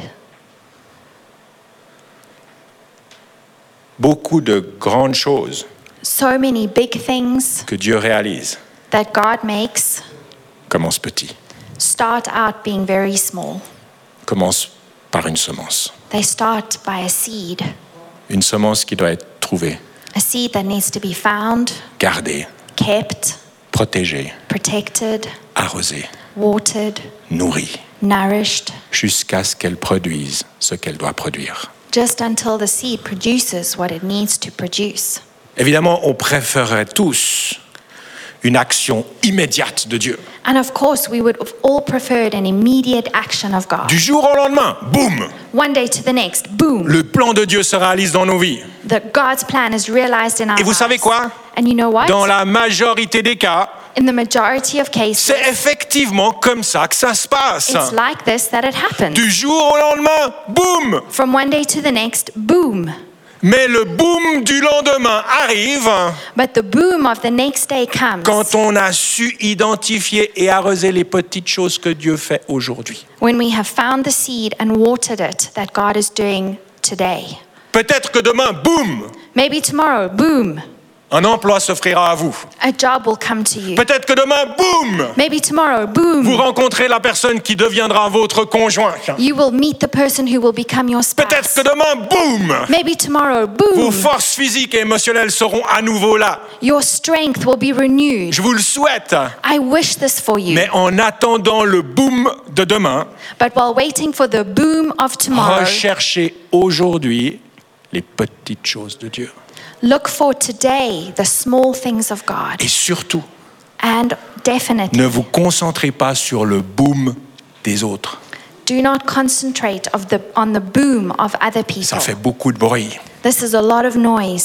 [SPEAKER 1] Beaucoup de grandes choses
[SPEAKER 2] So many big things
[SPEAKER 1] que Dieu réalise
[SPEAKER 2] that God makes
[SPEAKER 1] commencent petit,
[SPEAKER 2] start out being very small.
[SPEAKER 1] commencent par une semence.
[SPEAKER 2] They start by a seed,
[SPEAKER 1] Une semence qui doit être trouvée,
[SPEAKER 2] a seed that needs to be found,
[SPEAKER 1] gardée,
[SPEAKER 2] kept,
[SPEAKER 1] protégée,
[SPEAKER 2] protected,
[SPEAKER 1] arrosée,
[SPEAKER 2] watered,
[SPEAKER 1] nourrie,
[SPEAKER 2] nourished,
[SPEAKER 1] jusqu'à ce qu'elle produise ce qu'elle doit produire.
[SPEAKER 2] just until the seed produces what it needs to produce.
[SPEAKER 1] Évidemment, on préférerait tous une action immédiate de Dieu.
[SPEAKER 2] And of course, we would have all preferred an immediate action of God.
[SPEAKER 1] Du jour au lendemain, boum,
[SPEAKER 2] One day to the next, boom,
[SPEAKER 1] le plan de Dieu se réalise dans nos vies.
[SPEAKER 2] that God's plan is realized in our
[SPEAKER 1] Et vous
[SPEAKER 2] lives.
[SPEAKER 1] savez quoi?
[SPEAKER 2] And you know what?
[SPEAKER 1] Dans la majorité des cas,
[SPEAKER 2] In the majority of cases,
[SPEAKER 1] c'est effectivement comme ça que ça se passe.
[SPEAKER 2] it's like this that it happens.
[SPEAKER 1] Du jour au lendemain, boum.
[SPEAKER 2] From one day to the next, boom.
[SPEAKER 1] Mais le boom du lendemain arrive
[SPEAKER 2] But the boom of the next day comes
[SPEAKER 1] quand on a su identifier et arroser les petites choses que Dieu fait aujourd'hui.
[SPEAKER 2] when we have found the seed and watered it that God is doing today.
[SPEAKER 1] Peut-être que demain, boum,
[SPEAKER 2] Maybe tomorrow, boom,
[SPEAKER 1] un emploi s'offrira à vous.
[SPEAKER 2] a job will come to you.
[SPEAKER 1] Peut-être que demain, boum,
[SPEAKER 2] Maybe tomorrow,
[SPEAKER 1] vous
[SPEAKER 2] boom,
[SPEAKER 1] rencontrez la personne qui deviendra votre conjoint.
[SPEAKER 2] you will meet the person who will become your
[SPEAKER 1] Peut-être
[SPEAKER 2] spouse.
[SPEAKER 1] que demain, boum,
[SPEAKER 2] Maybe tomorrow,
[SPEAKER 1] vos
[SPEAKER 2] boom,
[SPEAKER 1] forces physiques et émotionnelles seront à nouveau là.
[SPEAKER 2] your strength will be renewed.
[SPEAKER 1] Je vous le souhaite.
[SPEAKER 2] I wish this for you.
[SPEAKER 1] Mais en attendant le boom de demain,
[SPEAKER 2] But while waiting for the boom of tomorrow,
[SPEAKER 1] recherchez aujourd'hui les petites choses de Dieu.
[SPEAKER 2] look for today the small things of God.
[SPEAKER 1] Et surtout,
[SPEAKER 2] And definitely,
[SPEAKER 1] ne vous concentrez pas sur le boom des autres.
[SPEAKER 2] do not concentrate of the, on the boom of other people.
[SPEAKER 1] Ça fait beaucoup de bruit.
[SPEAKER 2] This is a lot of noise.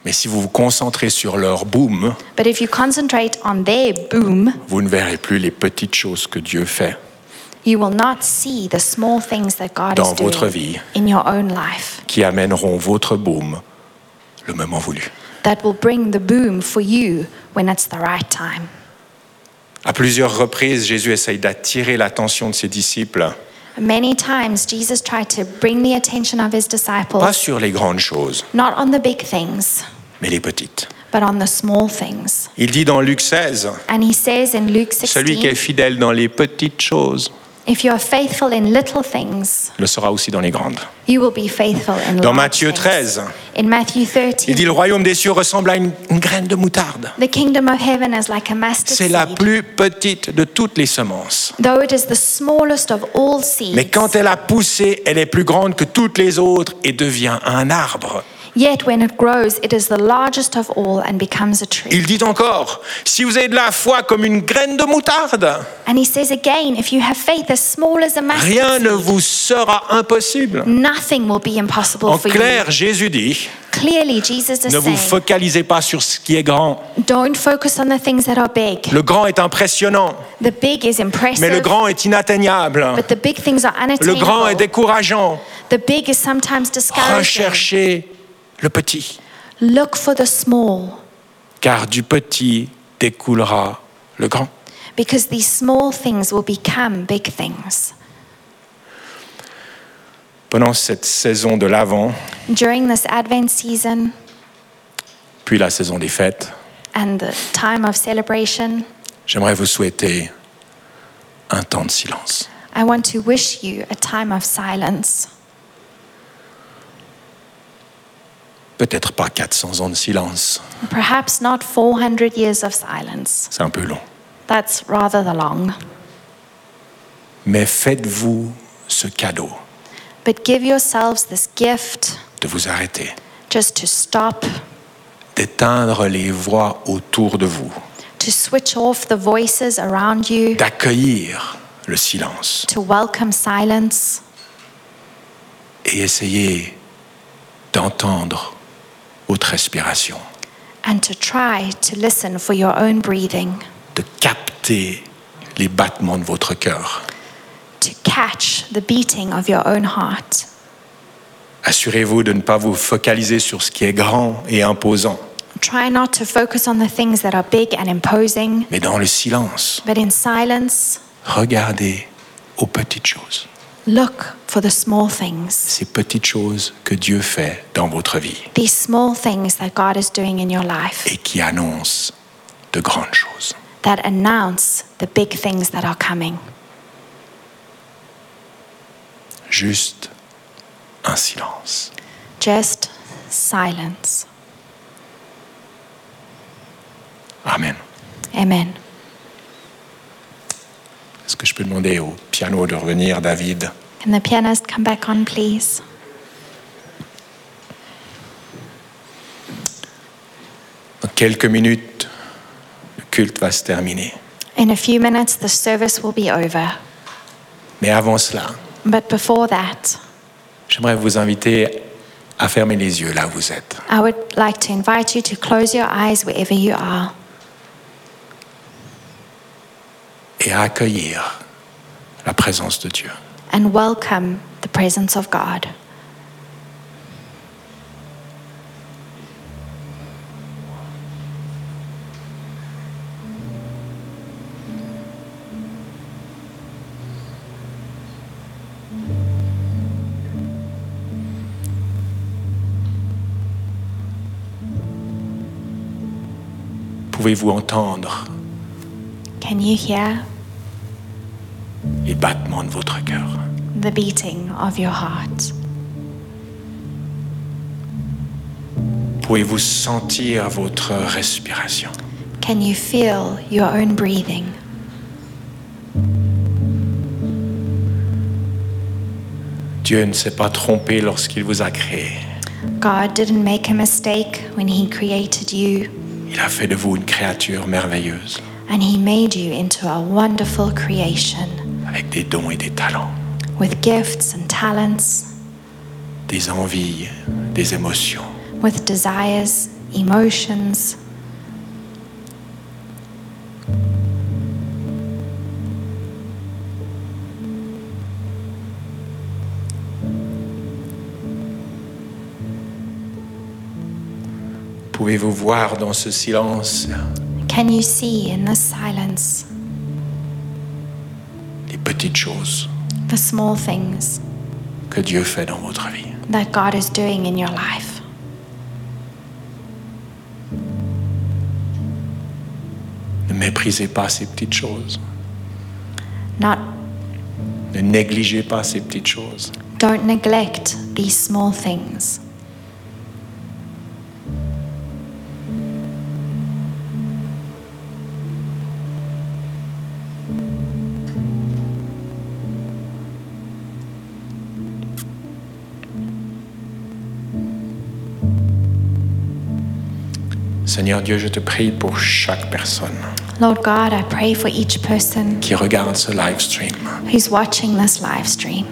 [SPEAKER 1] Mais si vous vous concentrez sur leur boom,
[SPEAKER 2] But if you concentrate on their boom,
[SPEAKER 1] vous ne verrez plus les petites choses que Dieu fait
[SPEAKER 2] you will not see the small things that God
[SPEAKER 1] dans
[SPEAKER 2] is
[SPEAKER 1] votre
[SPEAKER 2] doing
[SPEAKER 1] vie
[SPEAKER 2] in your own life
[SPEAKER 1] qui amèneront votre boom le moment voulu.
[SPEAKER 2] that will bring the boom for you when it's the right time.
[SPEAKER 1] À plusieurs reprises, Jésus essaye d'attirer l'attention de ses disciples,
[SPEAKER 2] Many times, Jesus tried to bring the attention of his
[SPEAKER 1] pas
[SPEAKER 2] disciples,
[SPEAKER 1] sur les grandes choses,
[SPEAKER 2] not on the big things,
[SPEAKER 1] mais les petites.
[SPEAKER 2] but on the small things.
[SPEAKER 1] Il dit dans Luc seize,
[SPEAKER 2] And he says in Luke
[SPEAKER 1] celui qui est
[SPEAKER 2] sixteen,
[SPEAKER 1] fidèle dans les petites choses
[SPEAKER 2] if you are faithful in little things,
[SPEAKER 1] le sera aussi dans les grandes.
[SPEAKER 2] you will be faithful in
[SPEAKER 1] Dans
[SPEAKER 2] large
[SPEAKER 1] Matthieu
[SPEAKER 2] things.
[SPEAKER 1] treize,
[SPEAKER 2] In Matthew
[SPEAKER 1] il
[SPEAKER 2] thirteen,
[SPEAKER 1] dit le royaume des cieux ressemble à une, une graine de moutarde.
[SPEAKER 2] the kingdom of heaven is like a mustard
[SPEAKER 1] C'est la
[SPEAKER 2] seed.
[SPEAKER 1] plus petite de toutes les semences.
[SPEAKER 2] Though it is the smallest of all seeds,
[SPEAKER 1] Mais quand elle a poussé, elle est plus grande que toutes les autres et devient un arbre.
[SPEAKER 2] yet when it grows, it is the largest of all and becomes a tree.
[SPEAKER 1] Il dit encore, si vous avez de la foi comme une graine de moutarde,
[SPEAKER 2] And he says again, if you have faith as small as a mustard
[SPEAKER 1] rien ne
[SPEAKER 2] seed,
[SPEAKER 1] vous sera impossible.
[SPEAKER 2] nothing will be impossible
[SPEAKER 1] En
[SPEAKER 2] for
[SPEAKER 1] clair, Jésus dit,
[SPEAKER 2] you. Clearly, Jesus is
[SPEAKER 1] ne vous
[SPEAKER 2] saying,
[SPEAKER 1] focalisez pas sur ce qui est grand.
[SPEAKER 2] don't focus on the things that are big.
[SPEAKER 1] Le grand est impressionnant,
[SPEAKER 2] The big is impressive,
[SPEAKER 1] mais le grand est inatteignable.
[SPEAKER 2] but the big things are
[SPEAKER 1] Le grand est
[SPEAKER 2] unattainable.
[SPEAKER 1] décourageant.
[SPEAKER 2] The big is sometimes discouraging.
[SPEAKER 1] Recherchez le petit,
[SPEAKER 2] Look for the small,
[SPEAKER 1] car du petit découlera le grand.
[SPEAKER 2] because these small things will become big things.
[SPEAKER 1] Pendant cette saison de l'Avent,
[SPEAKER 2] During this Advent season
[SPEAKER 1] puis la saison des fêtes,
[SPEAKER 2] and the time of celebration,
[SPEAKER 1] j'aimerais vous souhaiter un temps de silence.
[SPEAKER 2] I want to wish you a time of silence.
[SPEAKER 1] Peut-être pas quatre cents ans de silence,
[SPEAKER 2] Perhaps not four hundred years of silence.
[SPEAKER 1] c'est un peu long.
[SPEAKER 2] That's rather the long.
[SPEAKER 1] Mais faites-vous ce cadeau
[SPEAKER 2] But give yourselves this gift
[SPEAKER 1] de vous arrêter,
[SPEAKER 2] just to stop,
[SPEAKER 1] d'éteindre les voix autour de vous,
[SPEAKER 2] to switch off the voices around you,
[SPEAKER 1] d'accueillir le silence
[SPEAKER 2] to welcome silence,
[SPEAKER 1] et essayer d'entendre votre respiration,
[SPEAKER 2] and to try to listen for your own breathing,
[SPEAKER 1] de capter les battements de votre cœur.
[SPEAKER 2] to catch the beating of your own heart.
[SPEAKER 1] Assurez-vous de ne pas vous focaliser sur ce qui est grand et imposant,
[SPEAKER 2] Try not to focus on the things that are big and imposing,
[SPEAKER 1] mais dans le silence,
[SPEAKER 2] but in silence,
[SPEAKER 1] regardez aux petites choses,
[SPEAKER 2] look for the small things,
[SPEAKER 1] ces petites choses que Dieu fait dans votre vie
[SPEAKER 2] these small things that God is doing in your life
[SPEAKER 1] et qui annoncent de grandes choses.
[SPEAKER 2] that announce the big things that are coming.
[SPEAKER 1] Juste un silence.
[SPEAKER 2] Just silence.
[SPEAKER 1] Amen.
[SPEAKER 2] Amen.
[SPEAKER 1] Est-ce que je peux demander au piano de revenir, David?
[SPEAKER 2] Can the pianist come back on, please?
[SPEAKER 1] Dans quelques minutes, le culte va se terminer.
[SPEAKER 2] In a few minutes, the service will be over.
[SPEAKER 1] Mais avant cela,
[SPEAKER 2] But before that,
[SPEAKER 1] j'aimerais vous inviter à fermer les yeux là où vous êtes.
[SPEAKER 2] I would like to invite you to close your eyes wherever you are
[SPEAKER 1] Et à accueillir la présence de Dieu.
[SPEAKER 2] and welcome the presence of God.
[SPEAKER 1] Pouvez-vous entendre
[SPEAKER 2] Can you hear
[SPEAKER 1] les battements de votre cœur?
[SPEAKER 2] the beating of your heart?
[SPEAKER 1] Pouvez-vous sentir votre respiration?
[SPEAKER 2] Can you feel your own breathing?
[SPEAKER 1] Dieu ne s'est pas trompé lorsqu'il vous a créé.
[SPEAKER 2] God didn't make a mistake when He created you,
[SPEAKER 1] Il a fait de vous une créature merveilleuse,
[SPEAKER 2] and He made you into a wonderful creation
[SPEAKER 1] avec des dons et des talents,
[SPEAKER 2] with gifts and talents,
[SPEAKER 1] des envies, des émotions.
[SPEAKER 2] with desires, emotions.
[SPEAKER 1] Pouvez-vous voir dans ce silence
[SPEAKER 2] Can you see in this silence
[SPEAKER 1] les petites choses
[SPEAKER 2] the small things
[SPEAKER 1] que Dieu fait dans votre vie?
[SPEAKER 2] that God is doing in your life?
[SPEAKER 1] Ne méprisez pas ces petites choses.
[SPEAKER 2] Not,
[SPEAKER 1] Ne négligez pas ces petites choses.
[SPEAKER 2] don't neglect these small things.
[SPEAKER 1] Seigneur Dieu, je te prie pour chaque personne
[SPEAKER 2] Lord God, I pray for each person
[SPEAKER 1] qui regarde ce live stream.
[SPEAKER 2] who's watching this live stream.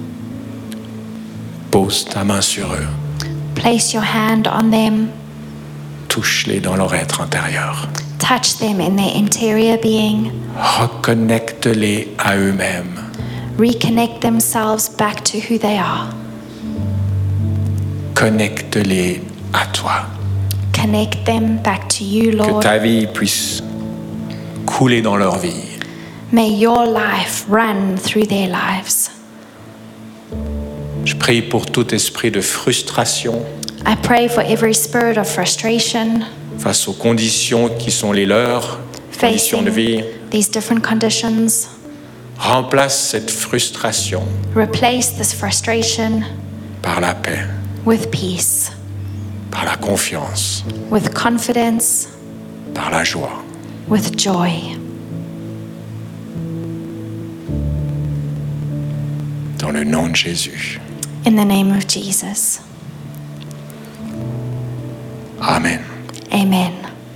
[SPEAKER 1] Pose ta main sur eux.
[SPEAKER 2] Place your hand on them.
[SPEAKER 1] Touche-les dans leur être intérieur.
[SPEAKER 2] Touch them in their interior being.
[SPEAKER 1] Reconnecte-les à eux-mêmes.
[SPEAKER 2] Reconnect themselves back to who they are.
[SPEAKER 1] Connecte-les à toi.
[SPEAKER 2] Connect them back to you,
[SPEAKER 1] Que
[SPEAKER 2] Lord.
[SPEAKER 1] ta vie puisse couler dans leur vie.
[SPEAKER 2] May your life run through their lives.
[SPEAKER 1] Je prie pour tout esprit de frustration
[SPEAKER 2] I pray for every spirit of frustration
[SPEAKER 1] face aux conditions qui sont les leurs, conditions de vie.
[SPEAKER 2] facing these different conditions.
[SPEAKER 1] Remplace cette frustration
[SPEAKER 2] Replace this frustration
[SPEAKER 1] par la paix,
[SPEAKER 2] with peace,
[SPEAKER 1] par la confiance,
[SPEAKER 2] with confidence,
[SPEAKER 1] par la joie.
[SPEAKER 2] with joy.
[SPEAKER 1] Dans le nom de Jésus.
[SPEAKER 2] In the name of Jesus.
[SPEAKER 1] Amen.
[SPEAKER 2] Amen.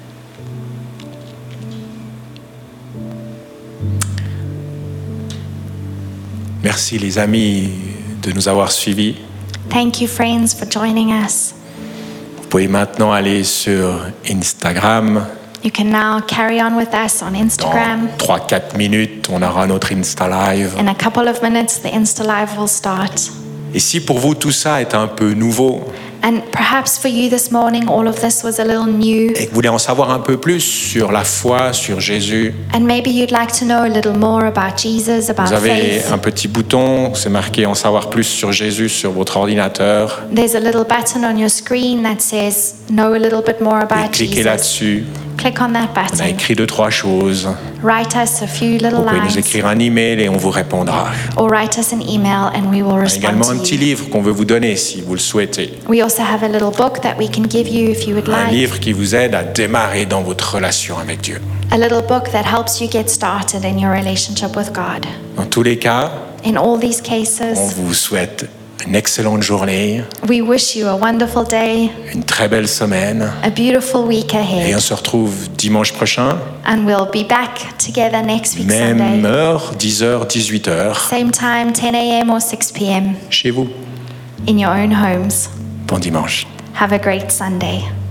[SPEAKER 1] Merci les amis de nous avoir suivis.
[SPEAKER 2] Thank you, friends, for joining us.
[SPEAKER 1] Vous pouvez maintenant aller sur Instagram.
[SPEAKER 2] You can now carry on with us on
[SPEAKER 1] Dans
[SPEAKER 2] Instagram.
[SPEAKER 1] trois à quatre minutes, on aura notre Insta Live.
[SPEAKER 2] In a couple of minutes, the Insta Live will start.
[SPEAKER 1] Et si pour vous tout ça est un peu nouveau
[SPEAKER 2] And perhaps for you this morning, all of this was a little new.
[SPEAKER 1] et que vous voulez en savoir un peu plus sur la foi, sur Jésus,
[SPEAKER 2] And maybe you'd like to know a little more about Jesus, about
[SPEAKER 1] vous avez
[SPEAKER 2] faith.
[SPEAKER 1] un petit bouton, c'est marqué en savoir plus sur Jésus sur votre ordinateur.
[SPEAKER 2] There's a little button on your screen that says, know a little bit more
[SPEAKER 1] Et
[SPEAKER 2] about
[SPEAKER 1] cliquez
[SPEAKER 2] Jesus.
[SPEAKER 1] là-dessus.
[SPEAKER 2] Click on that
[SPEAKER 1] On a
[SPEAKER 2] button.
[SPEAKER 1] écrit deux, trois choses.
[SPEAKER 2] Write us a few little
[SPEAKER 1] Vous pouvez nous
[SPEAKER 2] lines.
[SPEAKER 1] écrire un email et on vous répondra.
[SPEAKER 2] Or write us an email and we will
[SPEAKER 1] On a
[SPEAKER 2] respond
[SPEAKER 1] également un
[SPEAKER 2] to
[SPEAKER 1] petit
[SPEAKER 2] you.
[SPEAKER 1] livre qu'on veut vous donner si vous le souhaitez.
[SPEAKER 2] We also have a little book that we can give you if you would
[SPEAKER 1] Un
[SPEAKER 2] like.
[SPEAKER 1] livre qui vous aide à démarrer dans votre relation avec Dieu.
[SPEAKER 2] A little book that helps you get started in your relationship with God.
[SPEAKER 1] Dans tous les cas,
[SPEAKER 2] In all these
[SPEAKER 1] on
[SPEAKER 2] cases,
[SPEAKER 1] vous souhaite une excellente journée,
[SPEAKER 2] we wish you a wonderful day,
[SPEAKER 1] une très belle semaine
[SPEAKER 2] a beautiful week
[SPEAKER 1] et
[SPEAKER 2] ahead,
[SPEAKER 1] on se retrouve dimanche prochain,
[SPEAKER 2] and we'll be back together next week
[SPEAKER 1] même
[SPEAKER 2] Sunday.
[SPEAKER 1] heure, dix heures, dix-huit heures,
[SPEAKER 2] Same time, ten a.m. or six p.m.
[SPEAKER 1] chez vous.
[SPEAKER 2] in your own homes.
[SPEAKER 1] Bon dimanche.
[SPEAKER 2] Have a great Sunday.